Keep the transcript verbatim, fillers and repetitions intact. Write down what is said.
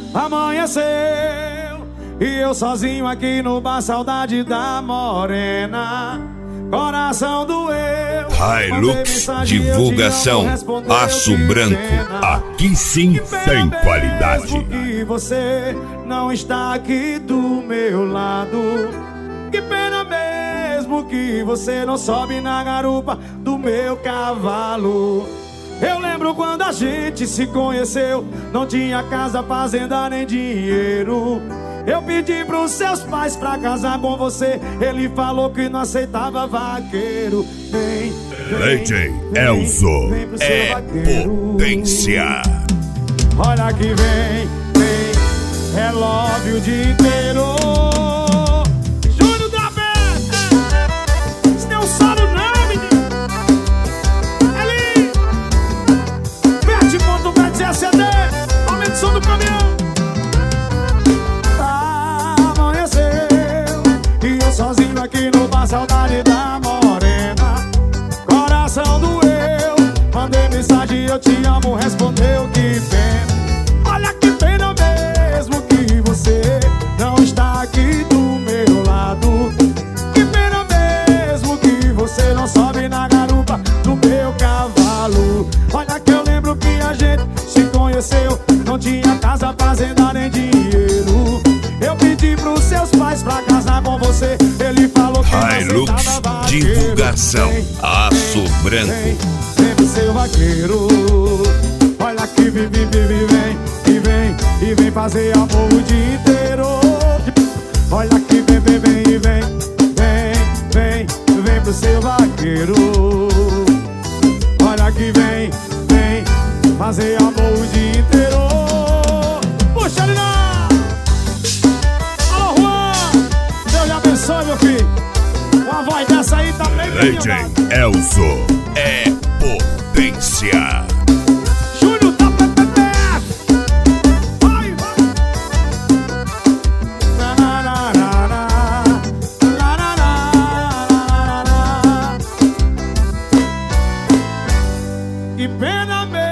Amanheceu e eu sozinho aqui no bar, saudade da morena. Coração doeu. Hilux Divulgação, Aço Branco, aqui sim tem qualidade. Que você não está aqui do meu lado. Que pena mesmo que você não sobe na garupa do meu cavalo. Eu lembro quando a gente se conheceu, não tinha casa, fazenda nem dinheiro. Eu pedi pros seus pais pra casar com você, ele falou que não aceitava vaqueiro. Vem, vem, D J Elzo é potência. Olha que vem, vem, é love o dia inteiro. Júnior da Bé, isso não é um solo não, menino. Ali, verde ponto verde C D, aumenta o som do caminhão. Sozinho aqui no bar, saudade da morena. Coração doeu, mandei mensagem, eu te amo, respondeu que pena. Olha que pena mesmo que você não está aqui do meu lado. Que pena mesmo que você não sobe na garupa do meu cavalo. Olha que eu lembro que a gente se conheceu, não tinha casa, fazenda nem dinheiro. Eu pedi pros seus pais pra casar com você, ele falou que Hilux Divulgação, Aço Branco. Vem, vem pro seu vaqueiro. Olha que vem, vem, vem, vem, e vem, e vem fazer amor o dia inteiro. Olha que vem, vem, vem, e vem, vem, vem, vem pro seu vaqueiro. Olha que vem, vem, fazer amor o dia inteiro. Puxa ele lá! Meu filho, uma voz dessa aí tá bem D J Elzo é potência. Júnior da P P P F. Vai, vai. Na, na, na, na, na. Na, na, na, na, na. Que pena mesmo.